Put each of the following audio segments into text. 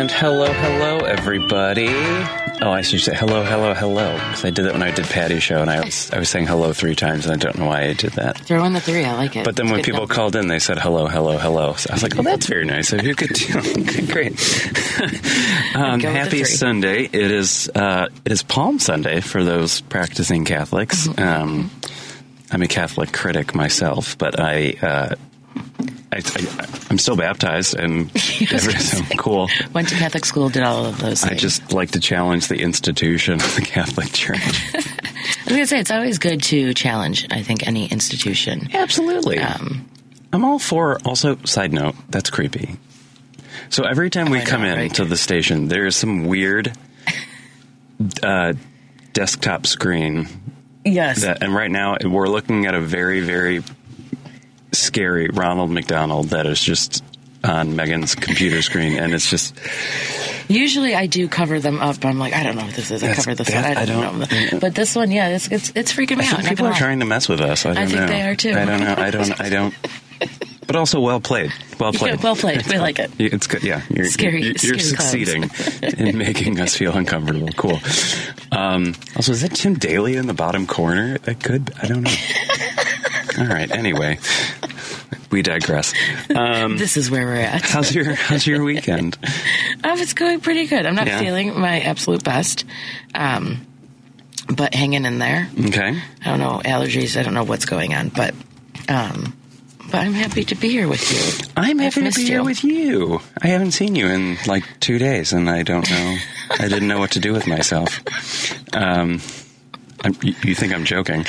And hello, everybody. Oh, I should say hello, because I did that when I did Patty's show, and I was saying hello 3 times, and I don't know why I did that. Throw in the 3. I like it. But then when people called in, they said hello. So I was like, oh, that's very nice of you. Good deal. Great. Happy Sunday. It is Palm Sunday for those practicing Catholics. I'm a Catholic critic myself, but I'm still baptized, and so cool. Went to Catholic school, did all of those things. I just like to challenge the institution of the Catholic Church. I was going to say, it's always good to challenge, I think, any institution. Absolutely. I'm all for, also, side note, that's creepy. So every time we come in to the station, there is some weird desktop screen. Yes. And right now, we're looking at a very, very scary Ronald McDonald that is just on Megan's computer screen, and it's just... Usually I do cover them up. I'm like, I don't know what this is. I cover this one. I don't know. But this one, yeah, it's freaking me out. People are trying to mess with us. I think they are too. I don't know. I don't. But also well played. Well played. Yeah, well played. We like it. It's good. Yeah. You're succeeding in making us feel uncomfortable. Cool. Also, is that Tim Daly in the bottom corner? That could. I don't know. All right. Anyway, we digress. This is where we're at. How's your weekend? It's going pretty good. I'm not feeling my absolute best, but hanging in there. Okay. I don't know, allergies. I don't know what's going on, but I'm happy to be here with you. I'm happy to be here with you. I haven't seen you in like 2 days, and I don't know. I didn't know what to do with myself. You think I'm joking?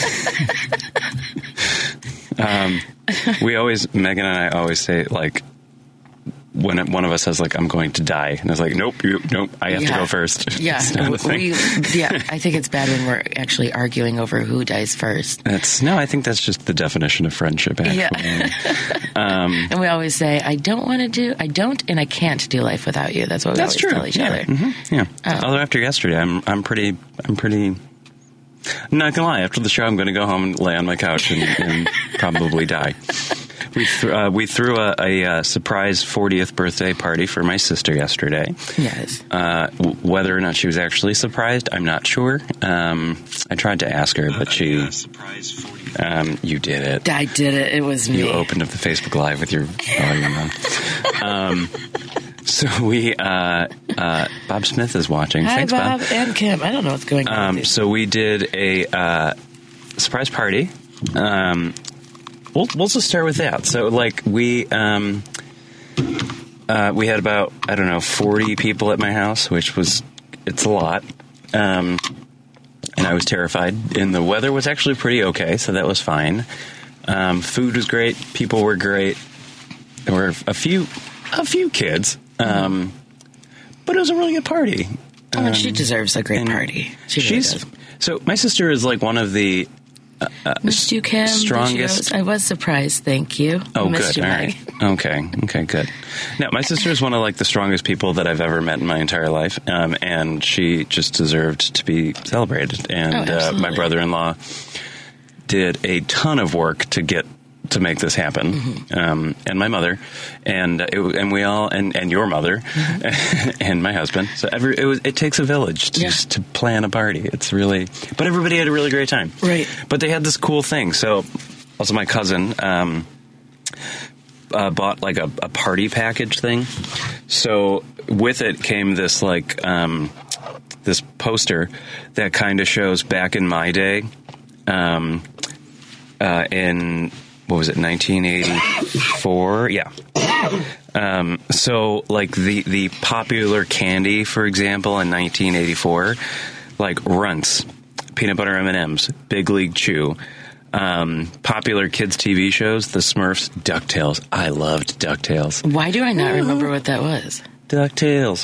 Megan and I always say, like, when one of us says, like, I'm going to die, and it's like, nope, I have to go first. Yeah, I think it's bad when we're actually arguing over who dies first. I think that's just the definition of friendship, actually. Yeah. And we always say, I don't, and I can't do life without you. That's what we always tell each other. Mm-hmm. Yeah. Although after yesterday, I'm pretty. I'm not gonna lie. After the show, I'm going to go home and lay on my couch and probably die. We threw a surprise 40th birthday party for my sister yesterday. Yes. Whether or not she was actually surprised, I'm not sure. I tried to ask her, but she. You did it. I did it. It was me. You opened up the Facebook Live with your volume on. So we, Bob Smith is watching. Hi, Thanks, Bob and Kim. I don't know what's going on. So we did a surprise party. We'll just start with that. So, like, we had about, 40 people at my house, it's a lot. And I was terrified. And the weather was actually pretty okay, so that was fine. Food was great. People were great. There were a few kids. But it was a really good party. And she deserves a great party. She really does. So my sister is like one of the missed you, Kim. Strongest. I was surprised. Thank you. Oh, good. All right. Okay, good. Now, my sister is one of like the strongest people that I've ever met in my entire life, and she just deserved to be celebrated. And my brother-in-law did a ton of work to make this happen, and my mother, and we all, and your mother, and my husband. So it takes a village just to plan a party. It's really, but everybody had a really great time. Right. But they had this cool thing. So also my cousin bought like a party package thing. So with it came this like this poster that kind of shows back in my day, in. What was it, 1984? Yeah. So, like, the popular candy, for example, in 1984, like Runts, Peanut Butter M&Ms, Big League Chew, popular kids' TV shows, The Smurfs, DuckTales. I loved DuckTales. Why do I not remember what that was? DuckTales.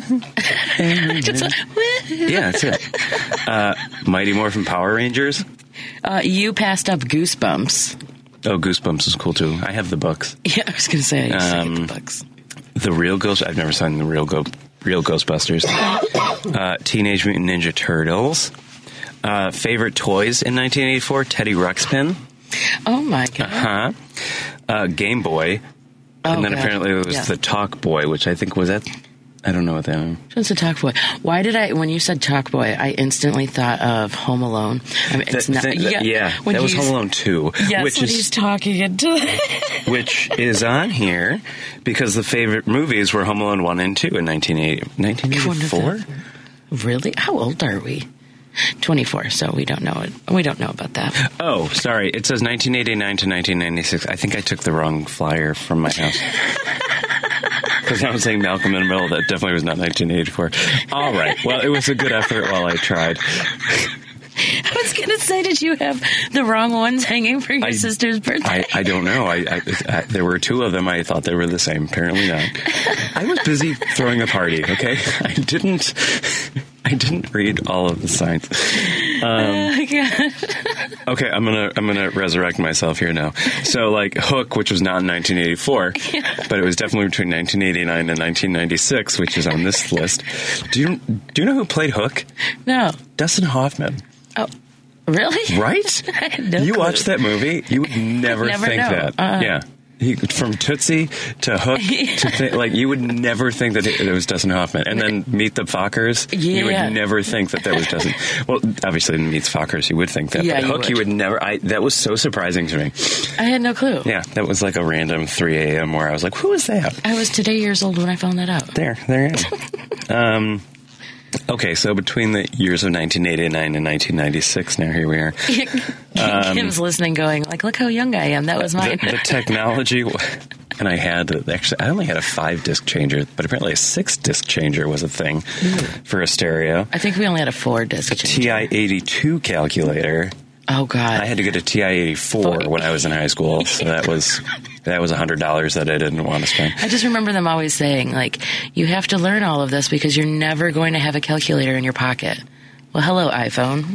Yeah, that's it. Mighty Morphin Power Rangers. You passed up Goosebumps. Oh, Goosebumps is cool, too. I have the books. Yeah, I was going to say, I used to get the books. The Real Ghost... I've never seen the Real Ghostbusters. Teenage Mutant Ninja Turtles. Favorite toys in 1984? Teddy Ruxpin. Oh, my God. Game Boy. And then apparently it was the Talk Boy, which I think was that I don't know what that is. It's a Talk Boy. Why did when you said Talk Boy, I instantly thought of Home Alone. I mean, it's not. That was Home Alone 2. Yes, which is, he's talking into which is on here because the favorite movies were Home Alone 1 and 2 in 1984. Really? How old are we? 24, so we don't know it. We don't know about that. Oh, sorry. It says 1989 to 1996. I think I took the wrong flyer from my house. Because I was saying Malcolm in the Middle. That definitely was not 1984. All right. Well, it was a good effort while I tried. I was going to say, did you have the wrong ones hanging for your sister's birthday? I don't know. I there were two of them. I thought they were the same. Apparently not. I was busy throwing a party, okay? I didn't read all of the signs. Oh, God. Okay, I'm gonna resurrect myself here now. So, like, Hook, which was not in 1984, but it was definitely between 1989 and 1996, which is on this list. Do you know who played Hook? No. Dustin Hoffman. Oh, really? Right? I had no you clue. watch that movie, you would never think know. that. Yeah. From Tootsie to Hook, you would never think that it was Dustin Hoffman. And then Meet the Fockers, you would never think that was Dustin. Well, obviously in Meet the Fockers, you would think that. But Hook, you would never. That was so surprising to me. I had no clue. Yeah, that was like a random 3 a.m. where I was like, who is that? I was today years old when I found that out. There you go. Okay, so between the years of 1989 and 1996, now here we are. Kim's listening going, like, look how young I am. That was mine. The technology, and I only had a 5-disc changer, but apparently a 6-disc changer was a thing for a stereo. I think we only had a 4-disc changer. A TI-82 calculator. Oh, God. I had to get a TI-84 when I was in high school, so that was $100 that I didn't want to spend. I just remember them always saying, like, you have to learn all of this because you're never going to have a calculator in your pocket. Well, hello, iPhone.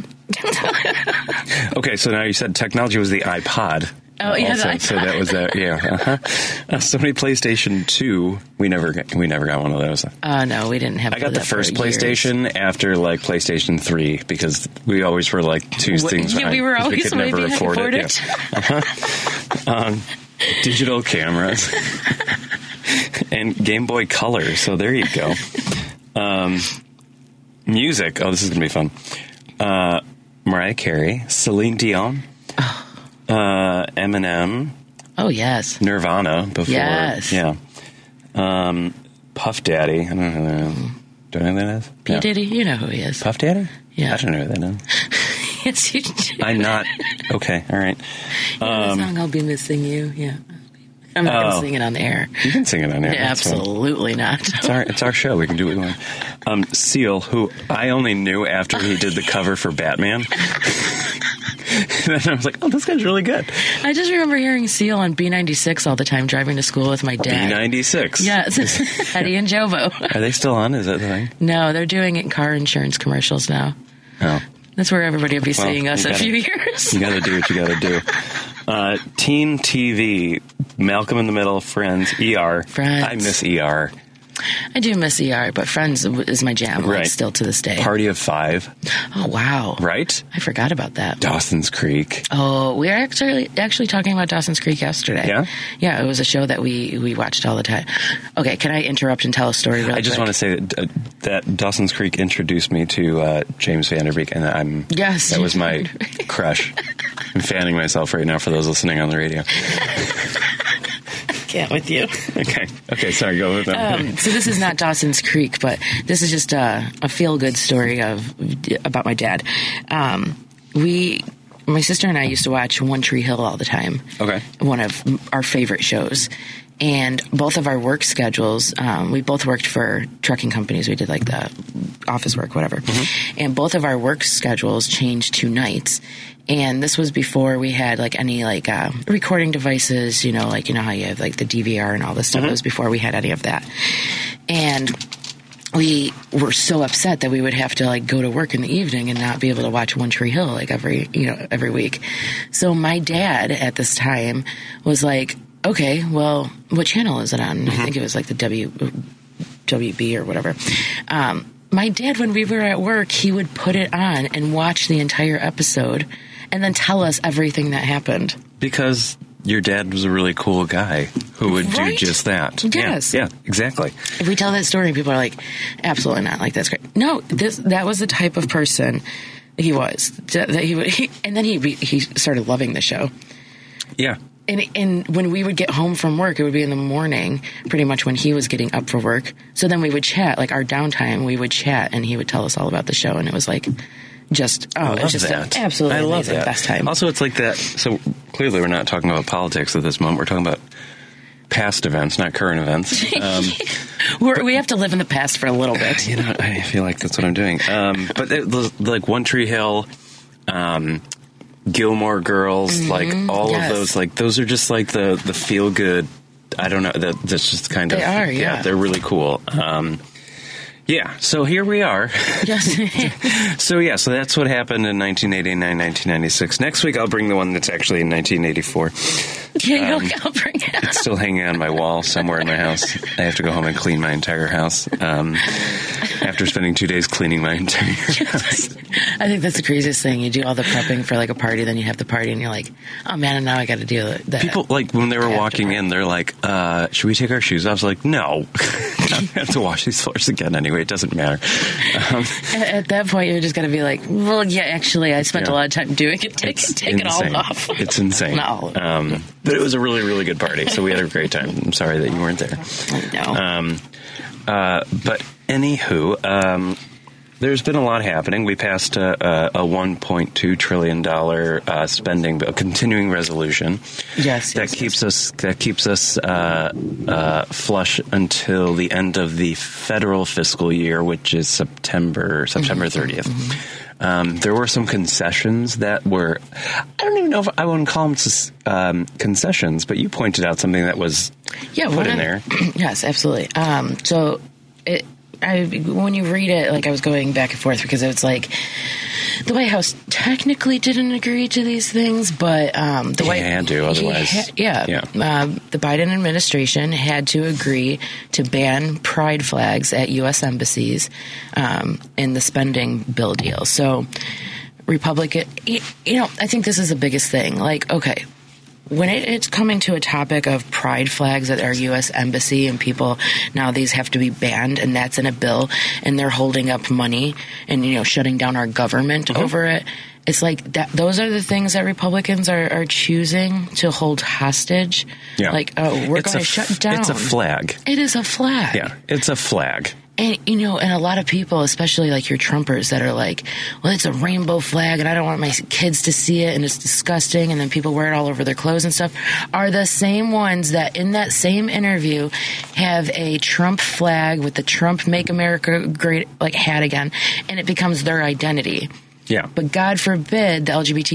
Okay, so now you said technology was the iPod. Oh, yeah, also, so that was that. Yeah. Sony PlayStation 2. We never got one of those. No, we didn't have. I got the first PlayStation after like PlayStation 3 because we always were like two things behind. We were always we could never afford it. Yeah. Digital cameras and Game Boy Color. So there you go. Music. Oh, this is gonna be fun. Mariah Carey, Celine Dion. Eminem. Oh, yes. Nirvana before. Yes. Yeah. Puff Daddy. I don't know who that is. Do I know who that is? P. Diddy. You know who he is. Puff Daddy? Yeah. I don't know who that is. Yes, you do. I'm not. Okay. All right. The song I'll Be Missing You. Yeah. I'm not going to sing it on the air. You can sing it on the air. Yeah, absolutely not. It's our show. We can do what we want. Seal, who I only knew after he did the cover for Batman. And then I was like, oh, this guy's really good. I just remember hearing Seal on B96 all the time driving to school with my dad. B96? Yes. Eddie and Jovo. Are they still on? Is that the thing? No, they're doing it in car insurance commercials now. Oh. That's where everybody will be seeing us in a few years. You got to do what you got to do. Teen TV, Malcolm in the Middle, Friends, ER. Friends. I miss ER. I do miss ER, but Friends is my jam, right. Still to this day. Party of Five. Oh, wow. Right? I forgot about that. Dawson's Creek. Oh, we were actually talking about Dawson's Creek yesterday. Yeah? Yeah, it was a show that we watched all the time. Okay, can I interrupt and tell a story real quick? I just want to say that Dawson's Creek introduced me to James Van Der Beek, and that was my crush. I'm fanning myself right now for those listening on the radio. Can't with you. Okay, sorry, go with that. So this is not Dawson's Creek, but this is just a feel-good story about my dad. My sister and I used to watch One Tree Hill all the time. Okay. One of our favorite shows. And both of our work schedules, we both worked for trucking companies. We did like the office work, whatever. Mm-hmm. And both of our work schedules changed to nights. And this was before we had like any like recording devices, like, how you have like the DVR and all this stuff. Mm-hmm. It was before we had any of that. And we were so upset that we would have to like go to work in the evening and not be able to watch One Tree Hill like every week. So my dad at this time was like, okay, well, what channel is it on? Mm-hmm. I think it was like the WB or whatever. My dad, when we were at work, he would put it on and watch the entire episode and then tell us everything that happened. Because your dad was a really cool guy who would do just that. Yes. Yeah, exactly. If we tell that story, people are like, absolutely not. Like, that's great. No, that was the type of person he was. And then he started loving the show. Yeah. And when we would get home from work, it would be in the morning, pretty much when he was getting up for work. So then we would chat, like our downtime, we would chat, and he would tell us all about the show. And it was like, it was just absolutely amazing. Best time. Also, it's like that. So clearly, we're not talking about politics at this moment. We're talking about past events, not current events. We have to live in the past for a little bit. I feel like that's what I'm doing. But like One Tree Hill, Gilmore Girls, like all of those, like those are just like the feel good. I don't know. That's just kind of. They are, yeah. They're really cool. Yeah, so here we are. Yes. So that's what happened in 1989, 1996. Next week I'll bring the one that's actually in 1984. Yeah, I'll bring it. It's still hanging on my wall somewhere in my house. I have to go home and clean my entire house after spending 2 days cleaning my entire house. I think that's the craziest thing. You do all the prepping for like a party, then you have the party, and you're like, oh man, and now I got to deal with that. People, like, when they were walking in, they're like, should we take our shoes off? I was like, no. I have to wash these floors again anyway. It doesn't matter. At that point, you're just going to be like, well, yeah, actually, I spent a lot of time doing it. Take it all off. It's insane. But it was a really, really good party, so we had a great time. I'm sorry that you weren't there. No. But anywho, there's been a lot happening. We passed a $1.2 trillion spending bill, continuing resolution. Yes. That keeps us flush until the end of the federal fiscal year, which is September 30th. Mm-hmm. There were some concessions that were, I don't even know if I wouldn't call them concessions, but you pointed out something that was put in there. Yes, absolutely. So when you read it, like I was going back and forth because it's like the White House technically didn't agree to these things, but the White House had to otherwise. The Biden administration had to agree to ban pride flags at U.S. embassies in the spending bill deal. So Republican, I think this is the biggest thing. Like, okay, when it's coming to a topic of pride flags at our U.S. embassy and people, now these have to be banned, and that's in a bill, and they're holding up money and, shutting down our government over it. It's like that. Those are the things that Republicans are choosing to hold hostage. Yeah. Like, we're going to shut down. It's a flag. It is a flag. Yeah, it's a flag. And, and a lot of people, especially like your Trumpers that are like, well, it's a rainbow flag and I don't want my kids to see it and it's disgusting. And then people wear it all over their clothes and stuff, are the same ones that in that same interview have a Trump flag with the Trump Make America Great like hat again. And it becomes their identity. Yeah. But God forbid the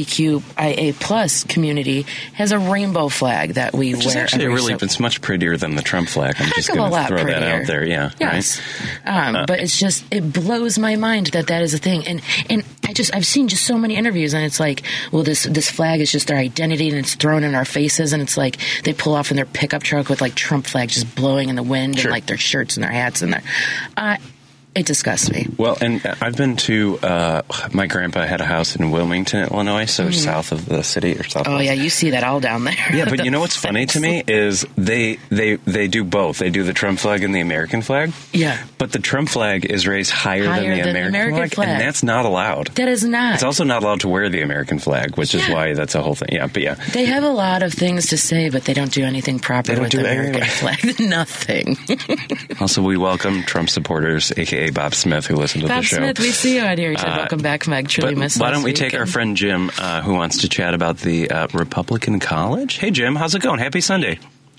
LGBTQIA plus community has a rainbow flag that we wear. It's much prettier than the Trump flag. I'm just going to throw that out there. Yeah. Yes. Right? But it's just, it blows my mind that is a thing. And I've seen just so many interviews and it's like, well, this flag is just their identity and it's thrown in our faces. And it's like they pull off in their pickup truck with like Trump flags just blowing in the wind and like their shirts and their hats and their, it disgusts me. Well, and I've been to, my grandpa had a house in Wilmington, Illinois, so south of the city or south. Oh, yeah, you see that all down there. Yeah, but you know what's funny to me is they do both. They do the Trump flag and the American flag. Yeah. But the Trump flag is raised higher than the American flag, and that's not allowed. That is not. It's also not allowed to wear the American flag, which is why that's a whole thing. Yeah, but yeah. They have a lot of things to say, but they don't do anything proper with the American flag. Nothing. Also, we welcome Trump supporters, a.k.a. Bob Smith, who listened to the show. Bob Smith, we see you out here. He said, welcome back, Meg. Truly missed why don't we take our friend Jim, who wants to chat about the Republican College? Hey, Jim, how's it going? Happy Sunday.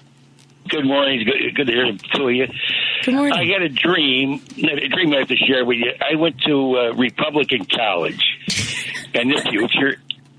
Good morning. Good to hear two of you. Good morning. I had a dream I have to share with you. I went to Republican College in the future,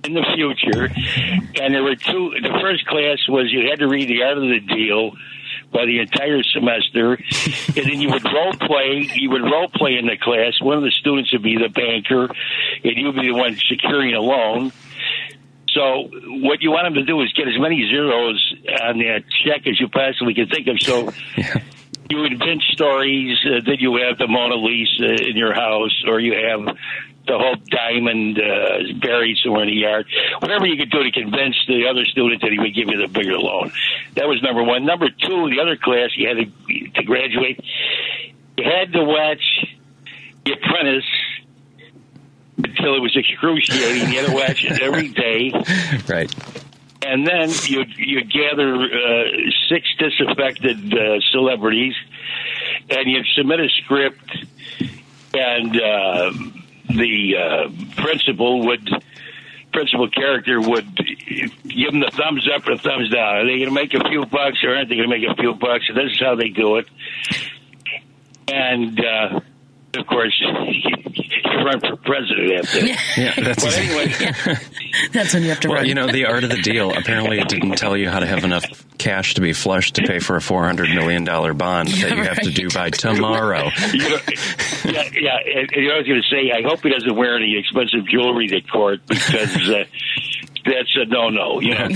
and there were two. The first class was you had to read The Art of the Deal by the entire semester, and then you would role play. You would role play in the class. One of the students would be the banker, and you would be the one securing a loan. So what you want them to do is get as many zeros on that check as you possibly can think of. So you invent stories that you have the Mona Lisa in your house, or you have the Hope Diamond buried somewhere in the yard. Whatever you could do to convince the other student that he would give you the bigger loan. That was number one. Number two, the other class you had to graduate, you had to watch The Apprentice until it was excruciating. You had to watch it every day. Right. And then you'd gather 6 disaffected celebrities, and you'd submit a script, and the principal character would give them the thumbs up or the thumbs down. Are they going to make a few bucks or aren't they going to make a few bucks? And this is how they do it. And, of course, you run for president after. Yeah, that's but anyway. That's when you have to run. Well, you know, the art of the deal, apparently it didn't tell you how to have enough cash to be flush to pay for a $400 million bond that you have to do by tomorrow. And, I was going to say, I hope he doesn't wear any expensive jewelry to court because that's a no-no. You know,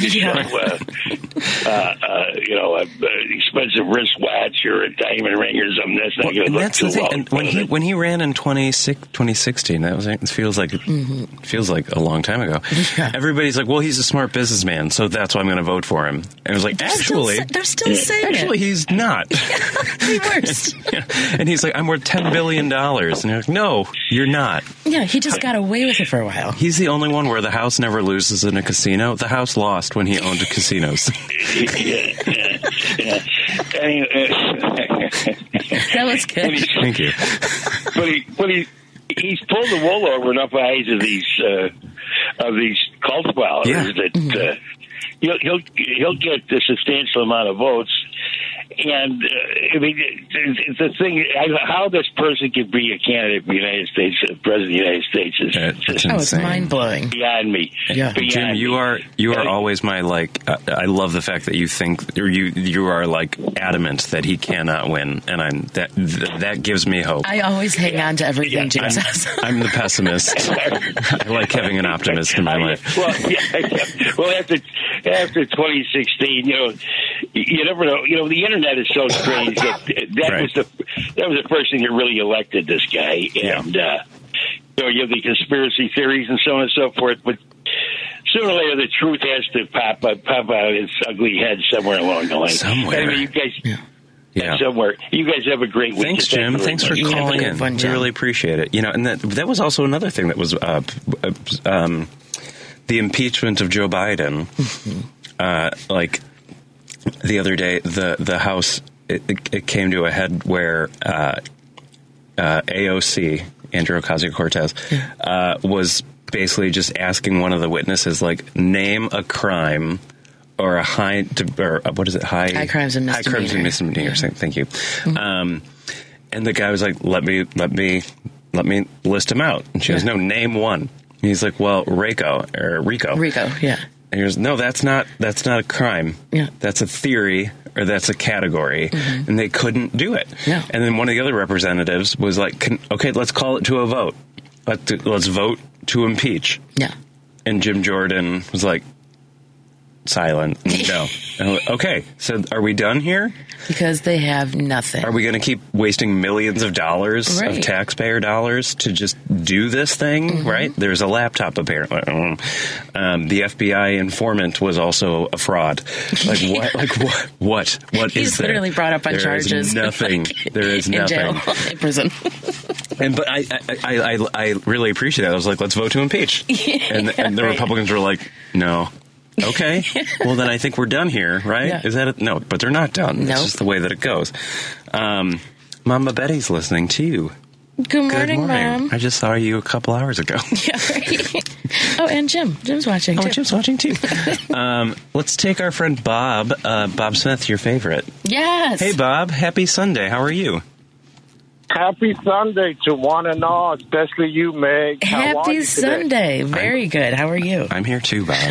expensive wristwatch or a diamond ring or something. That's not going to look too well. And when he ran in 2016, it feels like a long time ago. Yeah. Everybody's like, well, he's a smart businessman, so that's why I'm going to vote for him. And it was like, they're still saying actually, he's not. The worst. Yeah. And he's like, I'm worth $10 billion. And you're like, no, you're not. Yeah, he just got away with it for a while. He's the only one where the house never loses in a casino. The house lost when he owned casinos. That was good. Thank you. But he's pulled the wool over enough eyes of these cult followers that he'll get a substantial amount of votes. And I mean, it's the thing. How this person could be a candidate for the United States, president of the United States, is it's mind blowing. Beyond me. Yeah, beyond Jim, you are always my I love the fact that you think, or you are like adamant that he cannot win, and that gives me hope. I always hang on to everything Jim says. I'm the pessimist. I like having an optimist in my life. Well, after 2016, you never know. The internet is so strange that Right. was the first thing that really elected this guy, and you have the conspiracy theories and so on and so forth. But sooner or later, the truth has to pop out its ugly head somewhere along the line. Somewhere, anyway, you guys. Yeah. Somewhere. You guys have a great week. Thanks, Jim. Thanks for calling in. We really appreciate it. And that was also another thing that was the impeachment of Joe Biden. Like the other day, the House it came to a head where AOC, Andrew Ocasio-Cortez, was basically just asking one of the witnesses, like, name a crime. Or what is it? High crimes and misdemeanors. Yeah. Thank you. Mm-hmm. And the guy was like, "Let me list them out." And she goes, "No, name one." And he's like, "Well, Rico, yeah." And he goes, "No, that's not a crime. Yeah, that's a theory or that's a category." Mm-hmm. And they couldn't do it. Yeah. And then one of the other representatives was like, "Okay, let's call it to a vote. Let's vote to impeach." Yeah. And Jim Jordan was like, silent. No. Okay, so are we done here? Because they have nothing. Are we going to keep wasting millions of dollars of taxpayer dollars to just do this thing? Mm-hmm. Right? There's a laptop apparently. The FBI informant was also a fraud. Like what? What is there? He's literally brought up on charges. There is nothing. There is nothing. In jail, in prison. But I really appreciate it. I was like, let's vote to impeach. And the Republicans were like, no. Okay, well then I think we're done here, right? Yeah. Is that it? No, but they're not done. Nope. It's just the way that it goes. Mama Betty's listening to you. Good morning, Mom. I just saw you a couple hours ago. Yeah, right. Oh, and Jim's watching too. Jim's watching too. Let's take our friend Bob. Bob Smith, your favorite. Yes. Hey Bob, happy Sunday. How are you? Happy Sunday to one and all, especially you, Meg. Happy Sunday. Very good. How are you? I'm here too, Bob.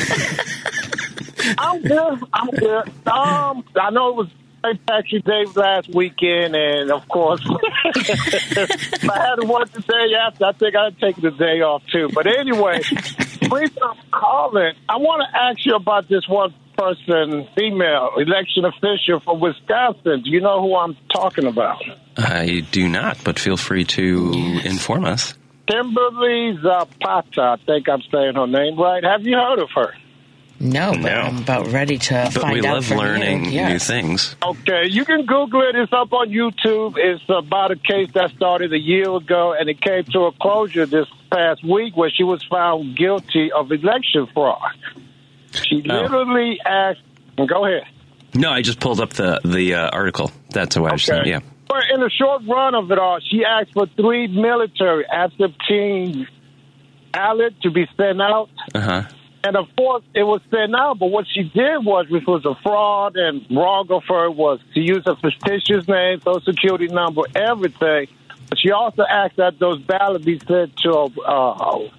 I'm good. I know it was St. Patrick's Day last weekend, and of course, if I had one to say after, I think I'd take the day off too. But anyway, please stop calling. I want to ask you about this one person, female election official from Wisconsin. Do you know who I'm talking about? I do not, but feel free to inform us. Kimberly Zapata, I think I'm saying her name right. Have you heard of her? No, but I'm about ready to find out. But we love learning new things. Okay, you can Google it. It's up on YouTube. It's about a case that started a year ago, and it came to a closure this past week where she was found guilty of election fraud. She literally asked... Go ahead. No, I just pulled up the article. That's why I was saying, yeah. But in the short run of it all, she asked for 3 military absentee ballots to be sent out. Uh-huh. And, of course, it was sent out, but what she did was, which was a fraud and wrong of her, was to use a fictitious name, social security number, everything. But she also asked that those ballots be sent to a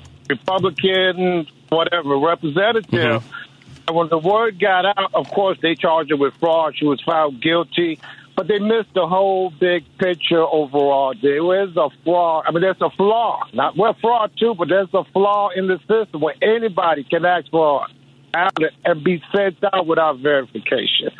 Republican, whatever, representative. Mm-hmm. And when the word got out, of course, they charged her with fraud. She was found guilty. But they missed the whole big picture overall. There is a flaw. I mean, there's a flaw. We're fraud, too, but there's a flaw in the system where anybody can ask for a ballot and be sent out without verification.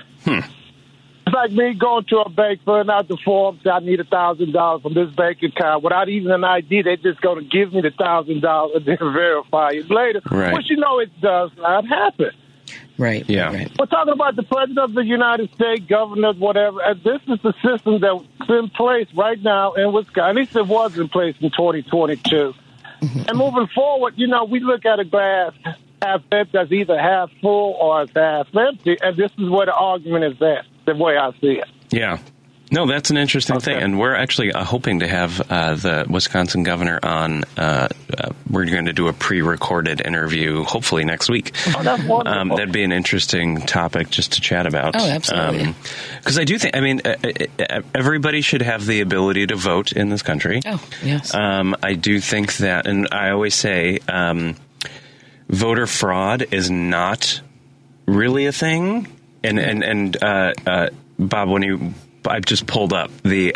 It's like me going to a bank, filling out the form, say I need $1,000 from this bank account. Without even an ID, they're just going to give me the $1,000 and then verify it later. Right. But, it does not happen. Right. Yeah. Right. We're talking about the president of the United States, governors, whatever. And this is the system that's in place right now in Wisconsin. At least it was in place in 2022. Mm-hmm. And moving forward, we look at a glass half empty as either half full or as half empty. And this is where the argument is at, the way I see it. Yeah. No, that's an interesting thing. And we're actually hoping to have the Wisconsin governor on. We're going to do a pre-recorded interview, hopefully next week. Oh, that's wonderful. That'd be an interesting topic just to chat about. Oh, absolutely. Because I do think, everybody should have the ability to vote in this country. Oh, yes. I do think that, and I always say, voter fraud is not really a thing. And Bob, when I've just pulled up the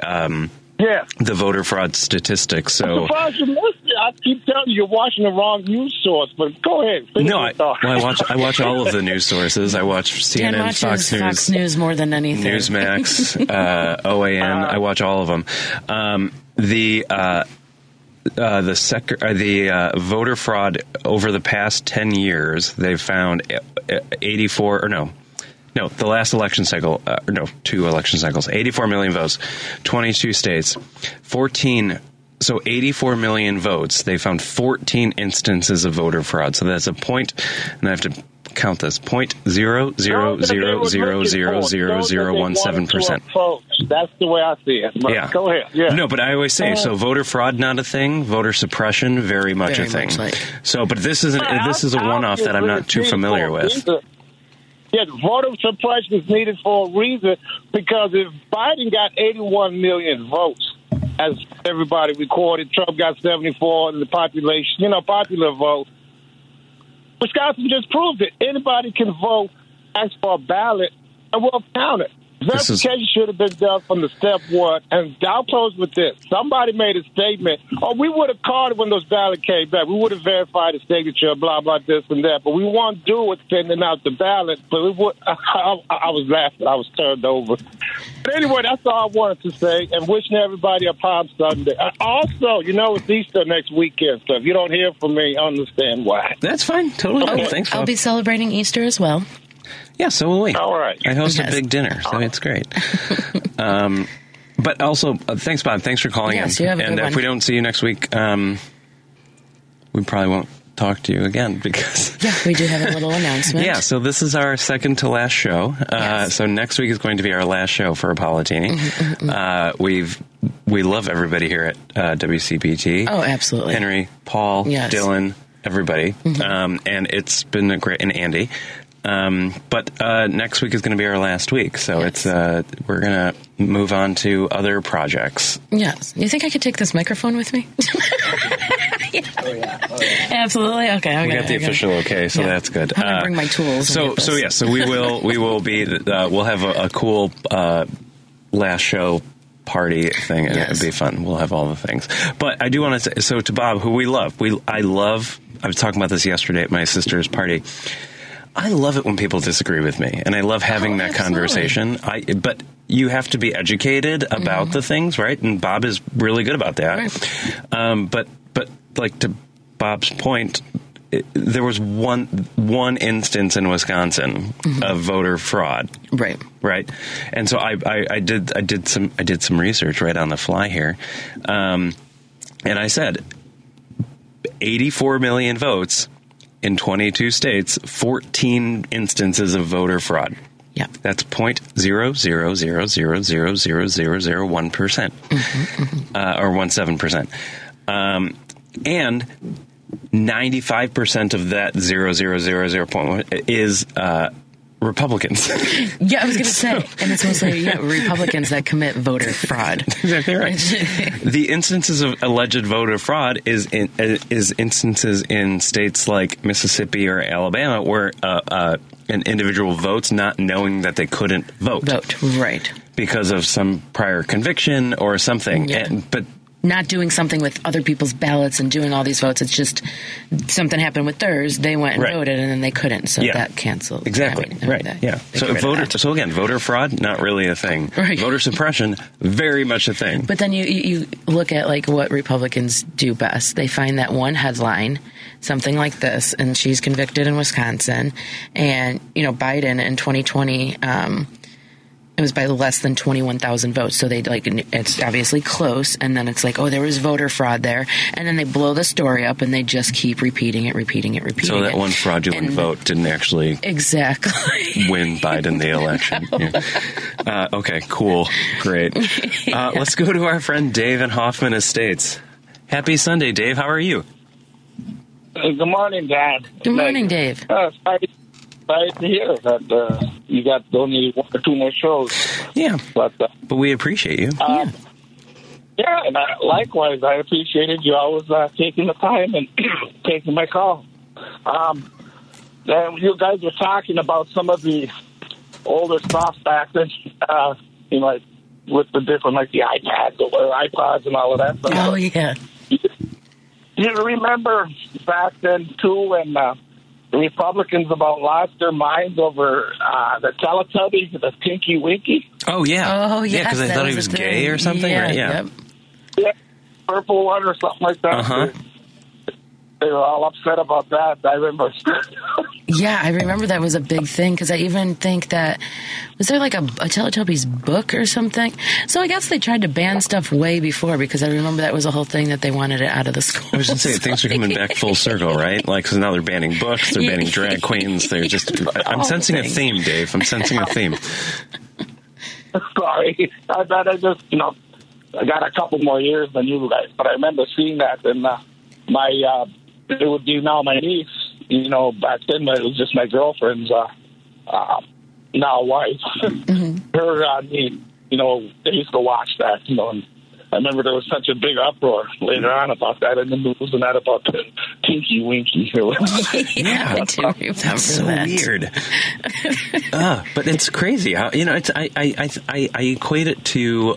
voter fraud statistics. So I keep telling you, you're watching the wrong news source. But go ahead. No, I watch all of the news sources. I watch CNN, Fox News more than anything. Newsmax, OAN. I watch all of them. The voter fraud over the past 10 years, they've found 84 or no. No, the last election cycle, 2 election cycles, 84 million votes, 22 states, 84 million votes. They found 14 instances of voter fraud. So that's a point, and I have to count this, 0.000000017%. That's the way I see it. Yeah. Go ahead. Yeah. No, but I always say, so voter fraud, not a thing. Voter suppression, very much a thing. So, but this is a one-off that I'm not too familiar with. Yeah, voter suppression is needed for a reason, because if Biden got 81 million votes, as everybody recorded, Trump got 74 in the population, popular vote, Wisconsin just proved it. Anybody can vote, ask for a ballot, and we'll count it. Verification should have been done from the step one. And I'll close with this. Somebody made a statement, we would have called it when those ballots came back. We would have verified the signature, blah, blah, this and that. But we won't do it sending out the ballot. But I was laughing. I was turned over. But anyway, that's all I wanted to say. And wishing everybody a Palm Sunday. Also, it's Easter next weekend. So if you don't hear from me, understand why. That's fine. Totally cool. Thanks, Bob. I'll be celebrating Easter as well. Yeah, so will we. All right. I host a big dinner, so it's great. But also, thanks, Bob. Thanks for calling in. You have a good one. If we don't see you next week, we probably won't talk to you again because... Yeah, we do have a little announcement. Yeah, so this is our second to last show. Yes. So next week is going to be our last show for Apollottini. We love everybody here at WCPT. Oh, absolutely. Henry, Paul, Dylan, everybody. And it's been great. And Andy. But next week is going to be our last week, so it's we're going to move on to other projects. Yes. You think I could take this microphone with me? Absolutely. Okay. We got the official okay, so that's good. I'm going to bring my tools. So we will be. We'll have a cool last show party thing, and it'll be fun. We'll have all the things. But I do want to say, so to Bob, who we love, I was talking about this yesterday at my sister's party. I love it when people disagree with me, and I love having that conversation. But you have to be educated about the things, right? And Bob is really good about that. Right. But but like to Bob's point, there was one instance in Wisconsin of voter fraud. Right. And so I did some research right on the fly here. And I said 84 million votes in 22 states, 14 instances of voter fraud. Yeah. That's 0.000000001%, or 17%. And 95% of that 0.000 is Republicans. Yeah, I was going to say, and it's mostly Republicans that commit voter fraud. Exactly right. The instances of alleged voter fraud is instances in states like Mississippi or Alabama where an individual votes not knowing that they couldn't vote. Right. Because of some prior conviction or something. Yeah. But not doing something with other people's ballots and doing all these votes. It's just something happened with theirs. They went and voted, and then they couldn't, so that canceled. Exactly. Yeah. So voter fraud, not really a thing. Right. Voter suppression, very much a thing. But then you look at like what Republicans do best. They find that one headline, something like this, and she's convicted in Wisconsin, and Biden in 2020. It was by less than 21,000 votes. So it's obviously close. And then it's like, oh, there was voter fraud there. And then they blow the story up and they just keep repeating it. So that one fraudulent vote didn't actually win Biden the election. Yeah. Okay, cool. Great. Let's go to our friend Dave in Hoffman Estates. Happy Sunday, Dave. How are you? Good morning, Dad. Good morning, Dave. Sorry to hear that you got only one or two more shows. Yeah, but we appreciate you. And likewise, I appreciated you always taking the time and taking my call. And you guys were talking about some of the older stuff back then, like with the different, like the iPads or iPods and all of that stuff. Oh, yeah. You remember back then, too, when the Republicans about lost their minds over the Teletubby, the Tinky Winky? Oh, yeah. Oh, yeah. Because they thought he was gay or something, right? Yeah. Yep. Yeah, purple one or something like that. Uh-huh. They were all upset about that. I remember. Yeah, I remember that was a big thing because I even think that was there like a Teletubbies book or something. So I guess they tried to ban stuff way before because I remember that was a whole thing that they wanted it out of the schools. I was going to say things are coming back full circle, right? Like, because now they're banning books, they're banning drag queens. They're just. I'm sensing a theme, Dave. I'm sensing a theme. Sorry, I thought I just I got a couple more years than you guys, but I remember seeing that and it would be now my niece. Back then it was just my girlfriend's now wife. Her, they used to watch that. And I remember there was such a big uproar later on about that in the news and that about the Tinky Winky. Yeah, I do remember That's so that. weird. But it's crazy how I equate it to.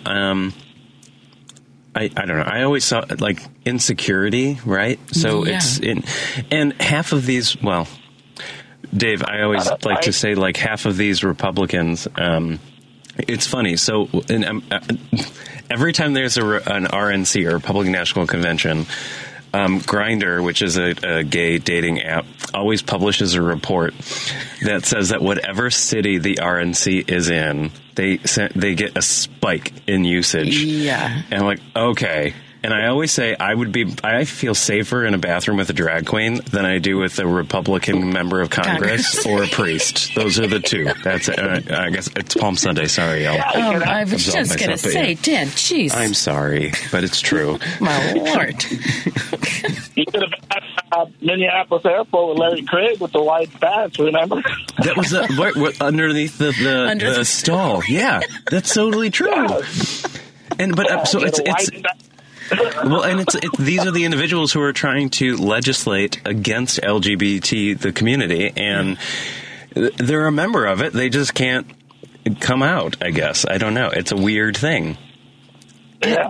I don't know. I always saw like insecurity, right? So it's and half of these. Well, Dave, I always like to say like half of these Republicans. It's funny. So every time there's an RNC or Republican National Convention, Grindr, which is a gay dating app, always publishes a report that says that whatever city the RNC is in, they get a spike in usage. Yeah. And I'm like, okay. And I always say I feel safer in a bathroom with a drag queen than I do with a Republican member of Congress or a priest. Those are the two. That's it. I guess it's Palm Sunday. Sorry, y'all. Oh, I was just going to say, Dan, jeez. I'm sorry, but it's true. My Lord. You could have been at Minneapolis Airport with Larry Craig with the white pants, remember? That was underneath the stall. Yeah, that's totally true. Yeah. So it's well, and these are the individuals who are trying to legislate against LGBT, the community, and they're a member of it. They just can't come out, I guess. I don't know. It's a weird thing. Yeah.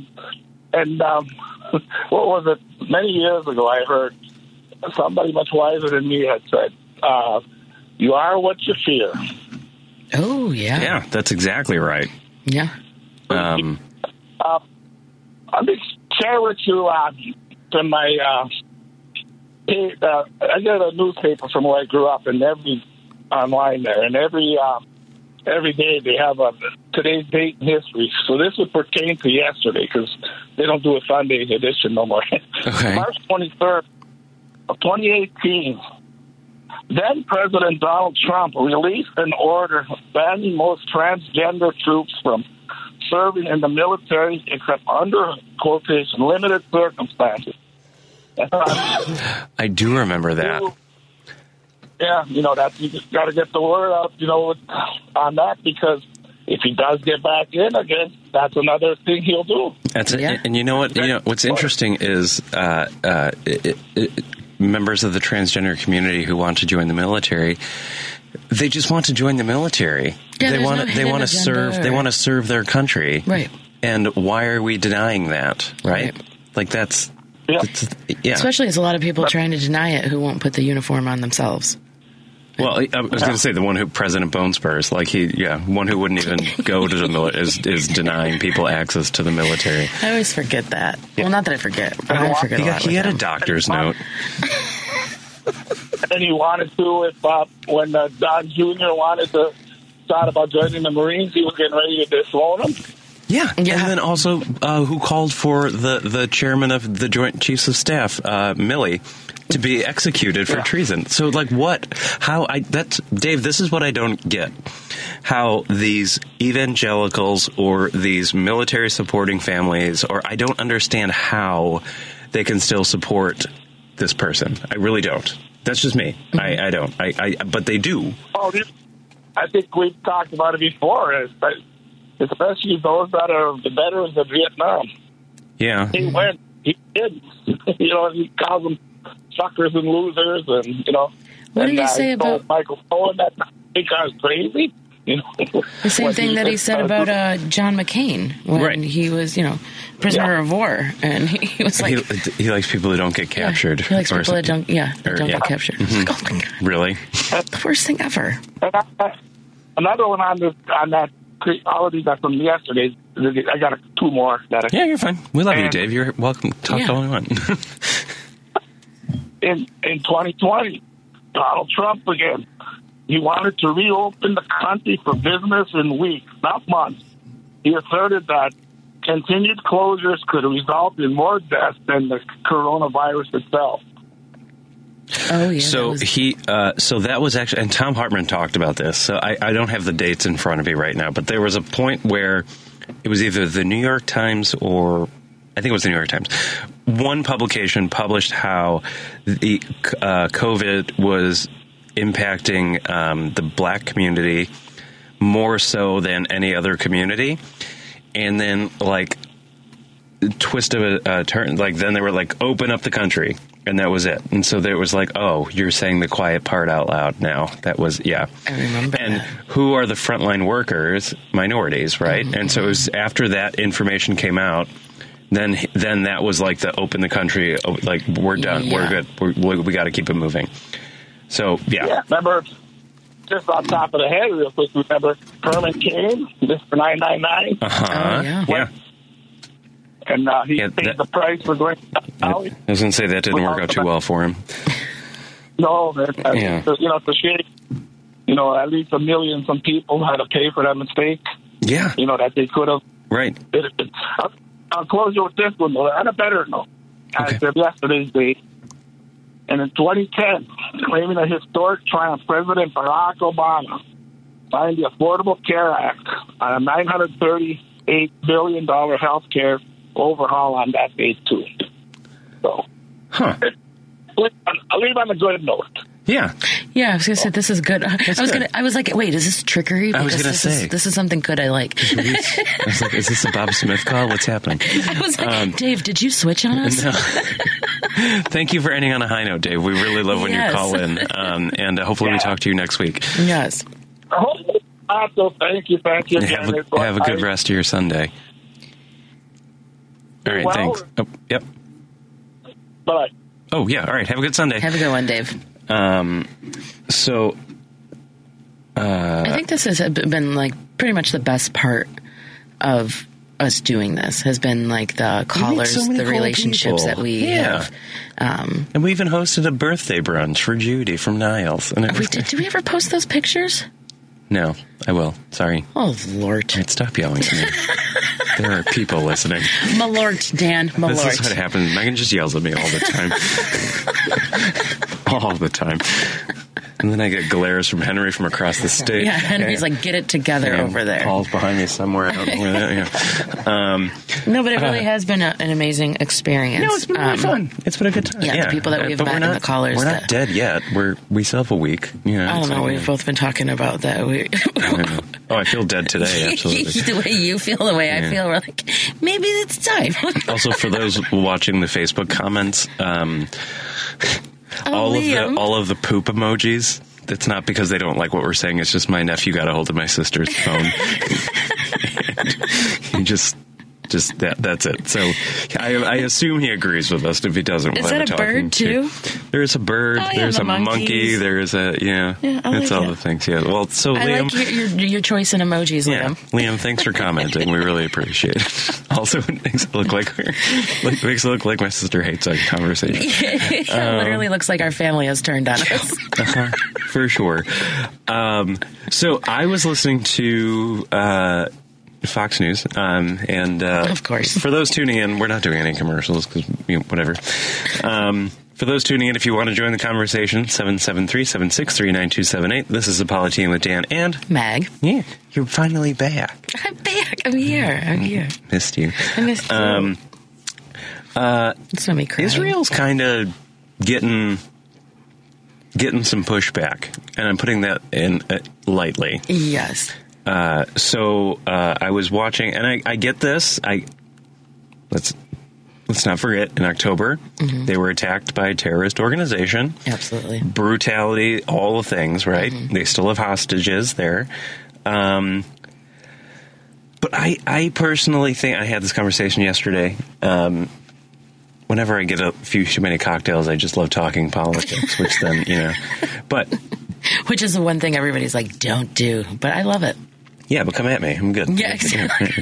What was it? Many years ago, I heard somebody much wiser than me had said, you are what you fear. Oh, yeah. Yeah, that's exactly right. Yeah. I'll share with you in my I get a newspaper from where I grew up, and online there, and every day they have today's date in history. So this would pertain to yesterday because they don't do a Sunday edition no more. Okay. March 23rd of 2018, then President Donald Trump released an order banning most transgender troops from serving in the military except under quotation limited circumstances. I do remember that. Yeah, that you just got to get the word out, on that, because if he does get back in again, that's another thing he'll do. That's it. And you know what? What's interesting is members of the transgender community who want to join the military, they just want to join the military. Yeah, they want to serve. They want to serve their country. Right. And why are we denying that? Right. Like that's. Yeah. Especially as a lot of people trying to deny it who won't put the uniform on themselves. Well, I was going to say the one who President Bone Spurs, one who wouldn't even go to the military is denying people access to the military. I always forget that. Yeah. Well, not that I forget, but I forget a lot. He had a doctor's note. And he wanted to, when Don Jr. thought about joining the Marines, he was getting ready to disown him. Yeah, and then also who called for the chairman of the Joint Chiefs of Staff, Milley, to be executed for treason. So, what? Dave, this is what I don't get. How these evangelicals or these military supporting families, or I don't understand how they can still support this person. I really don't. That's just me. Mm-hmm. I don't. But they do. Oh, I think we've talked about it before, especially those that are the veterans of Vietnam. Yeah. He did. He calls them suckers and losers, and What did he say about Michael Cohen? That he was crazy. The same thing that he said about John McCain when he was, prisoner of war, and he was like, he likes people who don't get captured. He likes people that don't get captured. Mm-hmm. Like, oh my God. Really? The worst thing ever. Another one on that. All of these are from yesterday. I got two more. Yeah, you're fine. We love you, Dave. You're welcome. Talk all you want. In 2020, Donald Trump again. He wanted to reopen the country for business in weeks, not months. He asserted that continued closures could result in more deaths than the coronavirus itself. Oh, yeah. So that was actually, and Tom Hartman talked about this. So I don't have the dates in front of me right now, but there was a point where it was either the New York Times or I think it was the New York Times. One publication published how the COVID was impacting the black community more so than any other community. And then twist of a turn, then they were open up the country. And that was it. And so there was you're saying the quiet part out loud now. That was, yeah. I remember And that. who are the frontline workers? Minorities, right? Mm-hmm. And so it was after that information came out, then that was the open the country, we're done. Yeah. We're good. We got to keep it moving. So, yeah. Remember, just on top of the head real quick, remember Herman Cain, Mr. 999? Uh-huh. Oh, yeah. And he paid the price for going I was going to say that didn't work out too well for him. No, man. It's a shame. At least 1 million some people had to pay for that mistake. Yeah. That they could have. Right. I'll close you with this one, though. On a better note. Okay. I said yesterday's date. And in 2010, claiming a historic triumph, President Barack Obama signed the Affordable Care Act on a $938 billion health care overhaul on that date, too. So, I'll leave on a good note. Yeah. Yeah, I was going to say, this is good. I was like, wait, is this trickery? Because I was going to say. This is something good I like. I was like, is this a Bob Smith call? What's happening? I was like, Dave, did you switch on us? No. Thank you for ending on a high note, Dave. We really love when you call in. And hopefully we talk to you next week. Yes. Thank you. Have a good rest of your Sunday. All right, thanks. Oh, yep. Bye. Oh, yeah. All right. Have a good Sunday. Have a good one, Dave. I think this has been pretty much the best part of us doing this has been like the callers, the relationships that we have. And we even hosted a birthday brunch for Judy from Niles. And did we ever post those pictures? No, I will. Sorry. Oh, Lord. Right, stop yelling at me. There are people listening. Malort, Dan. Malort. This is what happens. Megan just yells at me all the time. All the time. And then I get glares from Henry from across the state. Yeah, Henry's like, get it together over there. Paul's behind me somewhere. No, but it really has been an amazing experience. No, it's been really fun. It's been a good time. Yeah, the people that we've met and the callers. We're not dead yet. We still have a week. I don't know. We've both been talking about that. I feel dead today, absolutely. The way you feel, the way I feel, we're like, maybe it's time. Also, for those watching the Facebook comments, all of the poop emojis. It's not because they don't like what we're saying. It's just my nephew got a hold of my sister's phone. He just that's it. So I assume he agrees with us. If he doesn't, is that a bird too? There's a bird. There's a monkey. There's it's all the things. Yeah. Well, so I Liam, like your choice in emojis, Liam. Liam, thanks for commenting. We really appreciate it. Also, it makes it look like my sister hates our conversation. It literally looks like our family has turned on us. For sure. So I was listening to Fox News, and of course, for those tuning in, we're not doing any commercials because whatever. For those tuning in, if you want to join the conversation, 773-763-9278. This is Apollo Team with Dan and Mag. Yeah, you're finally back. I'm back. I'm here. Missed you. I missed you. It's made me cry. Israel's kind of getting some pushback, and I'm putting that in lightly. Yes. So I was watching, and I get this. Let's not forget, in October, they were attacked by a terrorist organization. Absolutely. Brutality, all the things, right? They still have hostages there. But I personally think, I had this conversation yesterday. Whenever I get a few too many cocktails, I just love talking politics, which then, but. Which is the one thing everybody's like, don't do. But I love it. Yeah, but come at me. I'm good. Yeah, exactly.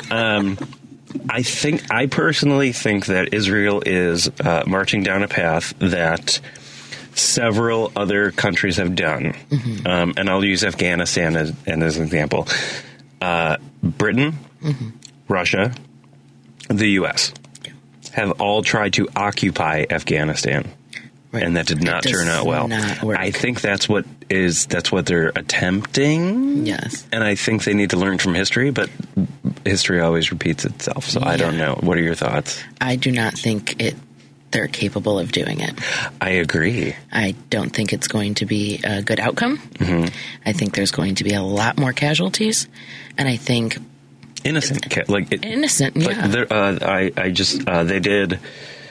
I personally think that Israel is marching down a path that several other countries have done. And I'll use Afghanistan as an example. Britain, Russia, the U.S. have all tried to occupy Afghanistan. Right. And that did not turn out well. I think that's what they're attempting. Yes. And I think they need to learn from history, but history always repeats itself. So I don't know. What are your thoughts? I do not think they're capable of doing it. I agree. I don't think it's going to be a good outcome. I think there's going to be a lot more casualties, and I think innocent. Innocent. Yeah. They did.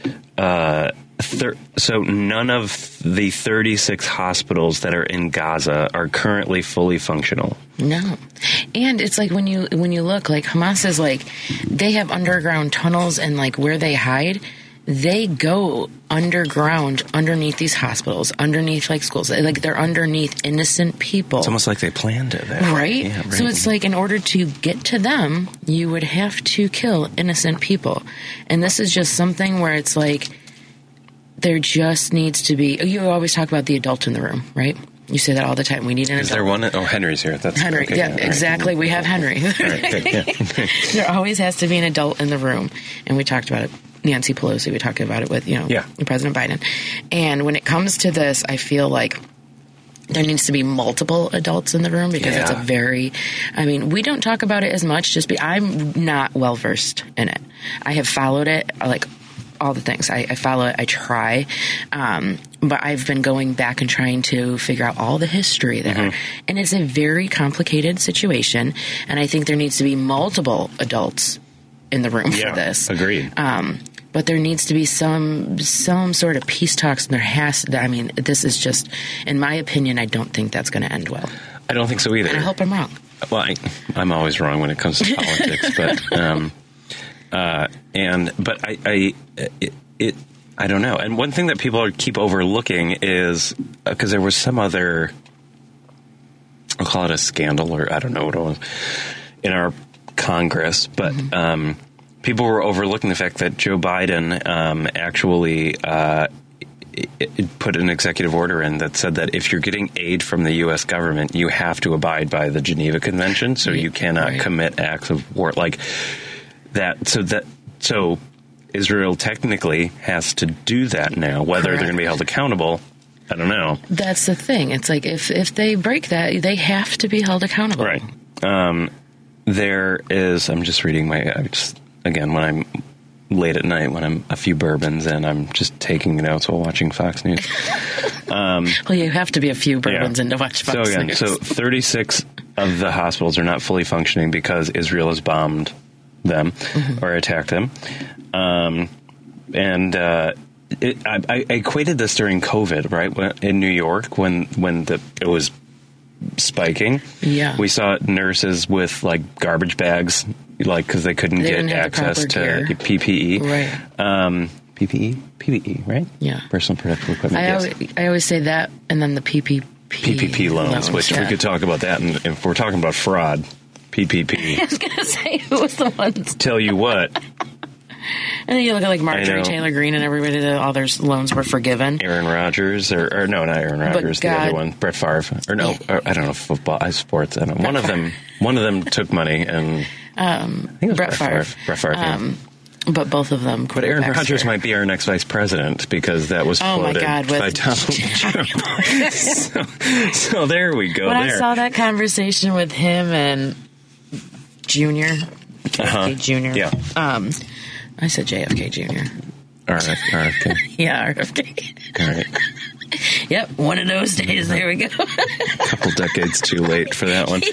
So none of the 36 hospitals that are in Gaza are currently fully functional. No. And it's like when you look, like Hamas is like, they have underground tunnels, and like where they hide, they go underground underneath these hospitals, underneath like schools. Like they're underneath innocent people. It's almost like they planned it. Right? Yeah, right? So it's like in order to get to them, you would have to kill innocent people. And this is just something where it's like, there just needs to be. You always talk about the adult in the room, right? You say that all the time. We need an adult. Is there one? Oh, Henry's here. That's Henry. Okay, yeah, exactly. Right. We have Henry. There always has to be an adult in the room, and we talked about it. Nancy Pelosi. We talked about it with President Biden. And when it comes to this, I feel like there needs to be multiple adults in the room because it's a very. I mean, we don't talk about it as much. I'm not well versed in it. I have followed it like. All the things. I follow it. I try. But I've been going back and trying to figure out all the history there. And it's a very complicated situation. And I think there needs to be multiple adults in the room for this. Agreed. But there needs to be some sort of peace talks. And this is just, in my opinion, I don't think that's going to end well. I don't think so either. And I hope I'm wrong. Well, I'm always wrong when it comes to politics, but... I don't know. And one thing that people keep overlooking is because there was some other, I'll call it a scandal, or I don't know what it was, in our Congress, but people were overlooking the fact that Joe Biden actually put an executive order in that said that if you're getting aid from the U.S. government, you have to abide by the Geneva Convention, so you cannot commit acts of war like that. So Israel technically has to do that now. Whether they're going to be held accountable, I don't know. That's the thing. It's like if they break that, they have to be held accountable. Right. There is. I'm just reading again when I'm late at night when I'm a few bourbons and I'm just taking notes while watching Fox News. Well, you have to be a few bourbons in to watch Fox News. So 36 of the hospitals are not fully functioning because Israel has bombed them or attacked them. I equated this during COVID, right? In New York when it was spiking. Yeah. We saw nurses with like garbage bags, like because they couldn't get access to PPE. Right. PPE, right? Yeah. Personal protective equipment. I always say that, and then the PPP loans, which we could talk about that, and if we're talking about fraud, PPP. I was going to say, who was the ones? Tell you what. And then you look at like Marjorie Taylor Greene and everybody, all their loans were forgiven. Aaron Rodgers, or no, not Aaron Rodgers, the other one, Brett Favre, or no, I don't know, football, sports. I don't know. One of them took money, and I think it was Brett Favre. Yeah. But both of them. But Aaron Rodgers might be our next vice president because that was floated by Donald Trump. So there we go. When I saw that conversation with him and JFK Jr. Yeah. I said JFK Jr. RFK. Yeah, RFK. All right. Yep, one of those days. There we go. A couple decades too late for that one.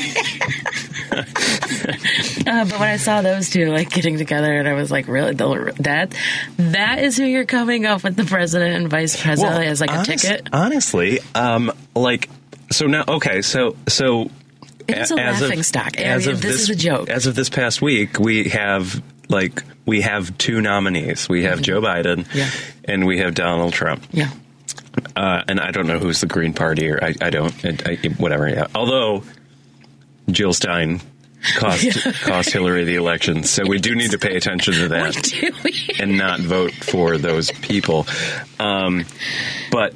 But when I saw those two like getting together, and I was like, really, that is who you're coming up with, the president and vice president as like a ticket? Honestly, so now, okay, so it's a laughing stock. This is a joke. As of this past week, we have two nominees. We have Joe Biden, and we have Donald Trump. Yeah. And I don't know who's the Green Party, or I don't, whatever. Yeah. Although Jill Stein cost Hillary the election, so we do need to pay attention to that and not vote for those people. But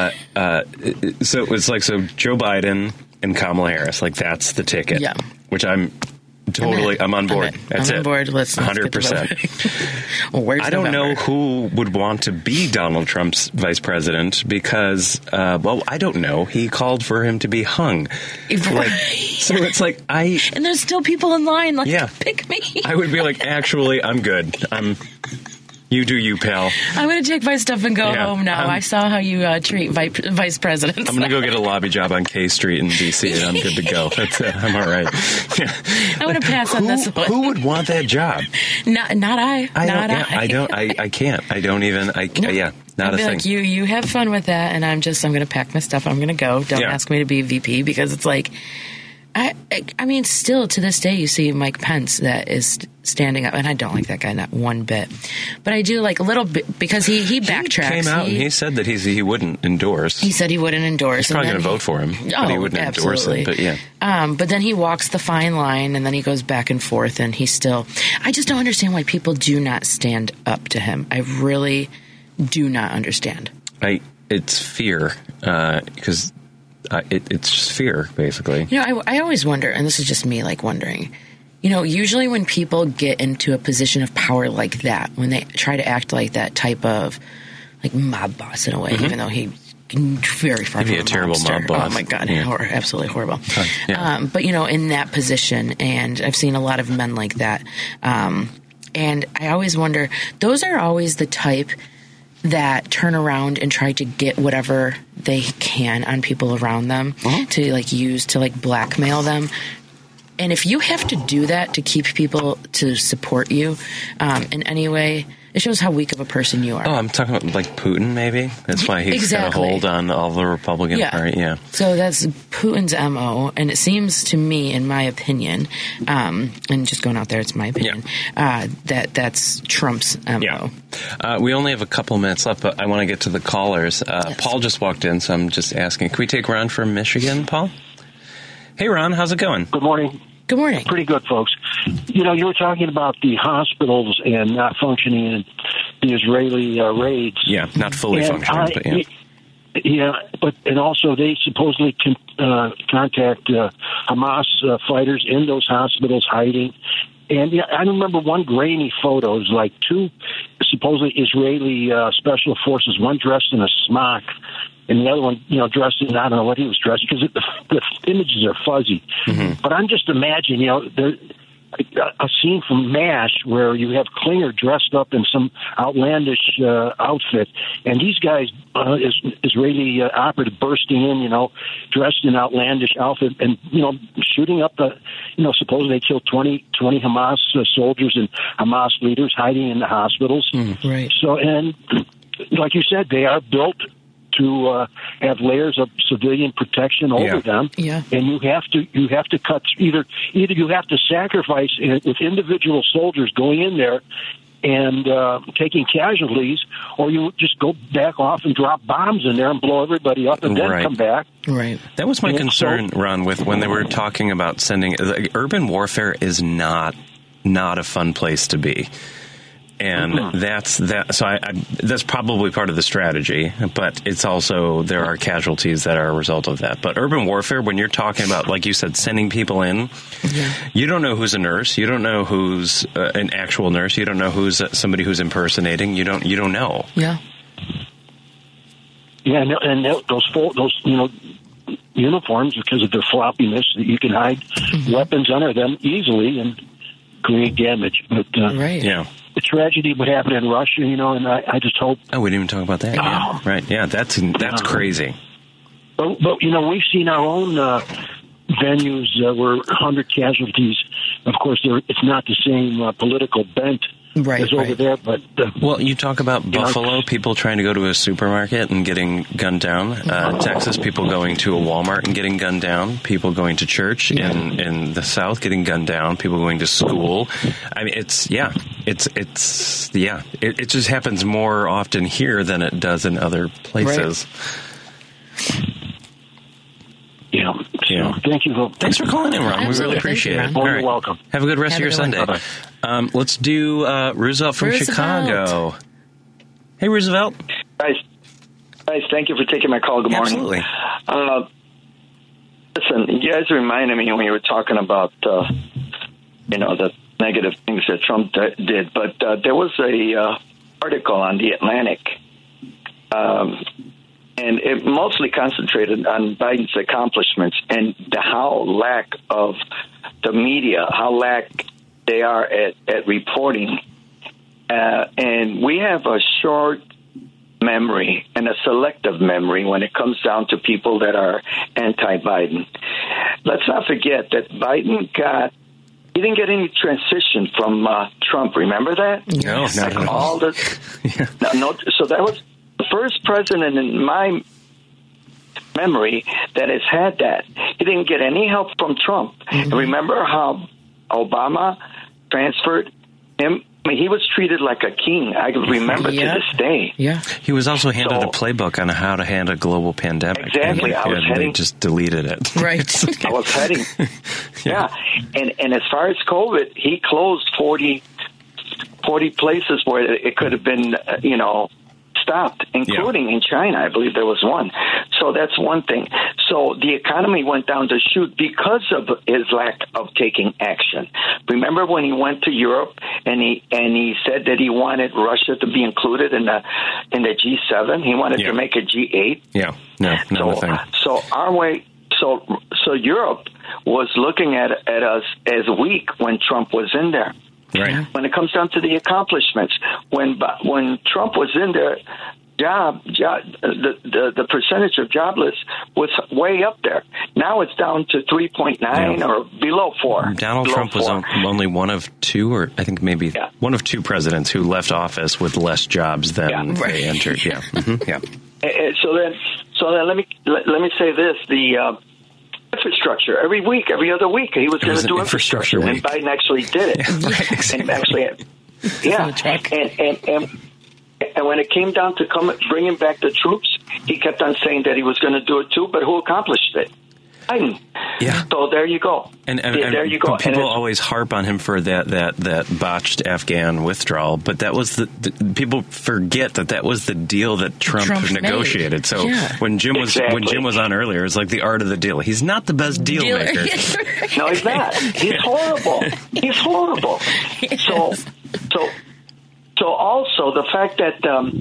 so it's like Joe Biden and Kamala Harris, like that's the ticket. Yeah. Which I'm on board. That's it. I'm on board. Let's 100%. I don't know who would want to be Donald Trump's vice president because, I don't know. He called for him to be hung. Right. So it's like and there's still people in line. Pick me. I would be like, actually, I'm good. You do you, pal. I'm going to take my stuff and go home now. I saw how you treat vice presidents. I'm going to go get a lobby job on K Street in D.C. and I'm good to go. I'm all right. I'm going to pass on this one. Who would want that job? Not I. I can't. I don't even. Not a thing. Like, you have fun with that, and I'm going to pack my stuff. I'm going to go. Don't ask me to be VP because it's like. I mean, still to this day, you see Mike Pence that is standing up, and I don't like that guy not one bit. But I do like a little bit because he backtracks. He came out and he said that he wouldn't endorse. He said he wouldn't endorse. He's probably going to vote for him, but he wouldn't endorse it. But yeah. But then he walks the fine line, and then he goes back and forth, and he's still. I just don't understand why people do not stand up to him. I really do not understand. It's fear because. It's just fear, basically. I always wonder, and this is just me, wondering. Usually when people get into a position of power like that, when they try to act like that type of, mob boss in a way, even though he's very far from a terrible mob boss. Oh my God, absolutely horrible. Yeah. But in that position, and I've seen a lot of men like that, and I always wonder, those are always the type that turn around and try to get whatever they can on people around them to use to blackmail them. And if you have to do that to keep people to support you in any way, it shows how weak of a person you are. Oh, I'm talking about Putin, maybe? That's why he's got a hold on all the Republican Party. Yeah. So that's Putin's MO, and it seems to me, in my opinion, and just going out there, it's my opinion, that's Trump's MO. Yeah. We only have a couple minutes left, but I want to get to the callers. Yes. Paul just walked in, so I'm just asking, can we take Ron from Michigan, Paul? Hey, Ron, how's it going? Good morning. Good morning. Pretty good, folks. You were talking about the hospitals and not functioning in the Israeli raids. Yeah, not fully functioning, but yeah. Yeah, and also they supposedly can contact Hamas fighters in those hospitals hiding. And I remember one grainy photo. It was like two supposedly Israeli special forces, one dressed in a smock, and the other one, dressed in, I don't know what he was dressed, because the images are fuzzy. Mm-hmm. But I'm just imagining, a scene from MASH where you have Klinger dressed up in some outlandish outfit, and these guys, Israeli operative, bursting in, dressed in outlandish outfit, and shooting up the, supposedly they killed 20 Hamas soldiers and Hamas leaders hiding in the hospitals. Right. So, and like you said, they are built to have layers of civilian protection over them, and you have to cut either you have to sacrifice with individual soldiers going in there and taking casualties, or you just go back off and drop bombs in there and blow everybody up and then come back. Right. That was my concern, Ron, with when they were talking about sending. Urban warfare is not a fun place to be. And that's that. So that's probably part of the strategy, but it's also there are casualties that are a result of that. But urban warfare, when you're talking about, like you said, sending people in, you don't know who's a nurse, you don't know who's an actual nurse, you don't know who's somebody who's impersonating. You don't know. Yeah. Yeah, and those uniforms, because of their floppiness, that you can hide weapons under them easily and create damage. But the tragedy would happen in Russia, and I just hope. Oh, we didn't even talk about that. Yeah. Right? Yeah, that's crazy. But we've seen our own venues where 100 casualties. Of course, it's not the same political bent. Is over there, but well, you talk about Buffalo, people trying to go to a supermarket and getting gunned down. Texas, people going to a Walmart and getting gunned down. People going to church in the South getting gunned down. People going to school. I mean, it just happens more often here than it does in other places. Yeah. So, thank you. Thanks for calling in, Ron. Absolutely. We really appreciate it. You're welcome. Have a good rest of your Sunday. Let's do Roosevelt from Chicago. Hey, Roosevelt. Guys, thank you for taking my call. Good morning. Absolutely. Listen, you guys reminded me when you were talking about, the negative things that Trump did, but there was a article on The Atlantic, and it mostly concentrated on Biden's accomplishments and how lack of the media, how lack they are at reporting. And we have a short memory and a selective memory when it comes down to people that are anti-Biden. Let's not forget that Biden he didn't get any transition from Trump. Remember that? No, not at all. So that was the first president in my memory that has had that. He didn't get any help from Trump. Mm-hmm. Remember how Obama transferred him? I mean, he was treated like a king. I remember to this day. Yeah, he was also handed a playbook on how to handle a global pandemic. Exactly. They just deleted it. Right. I was heading. Yeah. And as far as COVID, he closed 40 places where it could have been, stopped, including in China. I believe there was one. So that's one thing. So the economy went down the chute because of his lack of taking action. Remember when he went to Europe and he said that he wanted Russia to be included in the G7? He wanted to make a G8. Yeah, no, not a thing. So our way. So Europe was looking at us as weak when Trump was in there. Right. When it comes down to the accomplishments, when Trump was in there, the percentage of jobless was way up there. Now it's down to 3.9 or below 4. Donald Trump was only one of two, or I think maybe one of two presidents who left office with less jobs than they entered. Yeah. Mm-hmm. Yeah. So then let me say this: the infrastructure. Every other week, he was going to do infrastructure, and Biden actually did it. Yeah, right, exactly. And when it came down to bringing back the troops, he kept on saying that he was going to do it too. But who accomplished it? Biden. Yeah. So there you go. And there you go. People always harp on him for that botched Afghan withdrawal, but that was people forget that was the deal that Trump negotiated. Made. So when Jim was on earlier, it's like the art of the deal. He's not the best deal maker. No, he's not. He's horrible. He's horrible. So also the fact that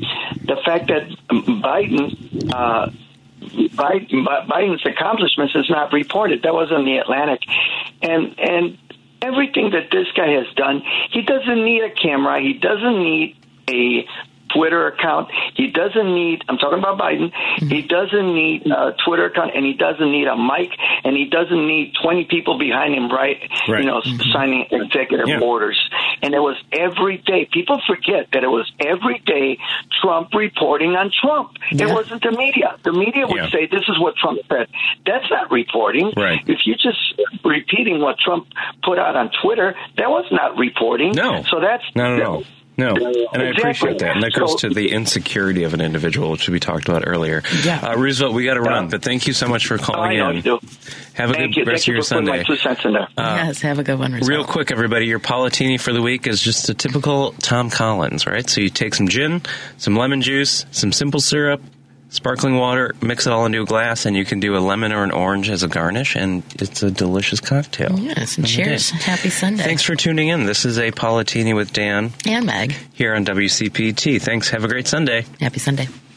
Biden's accomplishments is not reported. That was in the Atlantic, and everything that this guy has done, he doesn't need a camera. He doesn't need a Twitter account. He doesn't need, I'm talking about Biden, he doesn't need a Twitter account, and he doesn't need a mic, and he doesn't need 20 people behind him, signing executive orders. And it was every day. People forget that it was every day Trump reporting on Trump. Yeah. It wasn't the media. The media would say, this is what Trump said. That's not reporting. Right. If you're just repeating what Trump put out on Twitter, that was not reporting. No. So that's... No, and I appreciate that. And that goes to the insecurity of an individual, which we talked about earlier. Yeah. Roosevelt, we got to run, but thank you so much for calling in. Have a good rest of your Sunday. Yes, have a good one, Roosevelt. Real quick, everybody, your Palatini for the week is just a typical Tom Collins, right? So you take some gin, some lemon juice, some simple syrup, sparkling water, mix it all into a glass, and you can do a lemon or an orange as a garnish, and it's a delicious cocktail. Yes, and cheers. Happy Sunday. Thanks for tuning in. This is a Palatini with Dan. And Meg. Here on WCPT. Thanks. Have a great Sunday. Happy Sunday.